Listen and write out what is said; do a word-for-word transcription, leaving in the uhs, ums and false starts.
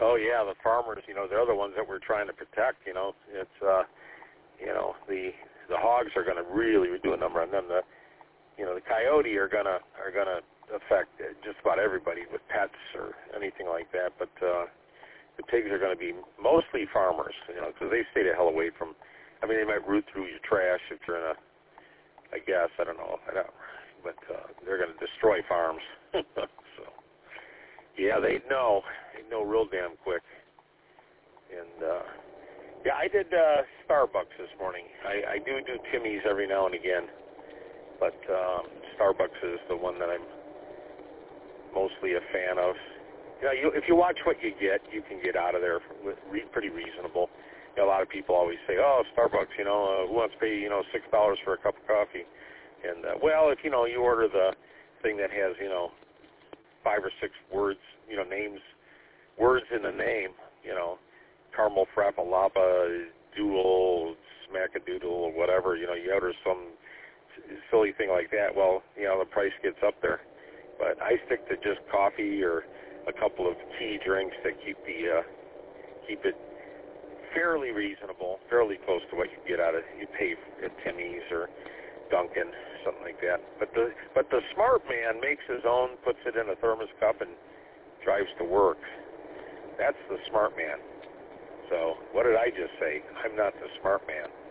Oh yeah, the farmers, you know, they're the ones that we're trying to protect. You know, it's uh, you know, the the hogs are going to really do a number on them. The you know, the coyote are gonna are gonna affect just about everybody with pets or anything like that. But uh, the pigs are going to be mostly farmers, you know, because they stay the hell away from. I mean, they might root through your trash if you're in a. I guess I don't know, I don't, but uh, they're going to destroy farms. So yeah, they know. They know real damn quick. And uh, yeah, I did uh, Starbucks this morning. I, I do do Timmy's every now and again, but um, Starbucks is the one that I'm mostly a fan of. You know, you, if you watch what you get, you can get out of there with re- pretty reasonable. You know, a lot of people always say, "Oh, Starbucks, you know, uh, who wants to pay you know six dollars for a cup of coffee?" And uh, well, if you know you order the thing that has you know five or six words, you know, names, words in the name, you know, caramel frappe lava, dual, smackadoodle, or whatever, you know, you order some silly thing like that. Well, you know, the price gets up there. But I stick to just coffee or a couple of tea drinks that keep the uh, keep it fairly reasonable, fairly close to what you get out of you pay at Timmy's or Dunkin', something like that. But the but the smart man makes his own, puts it in a thermos cup, and drives to work. That's the smart man. So what did I just say? I'm not the smart man.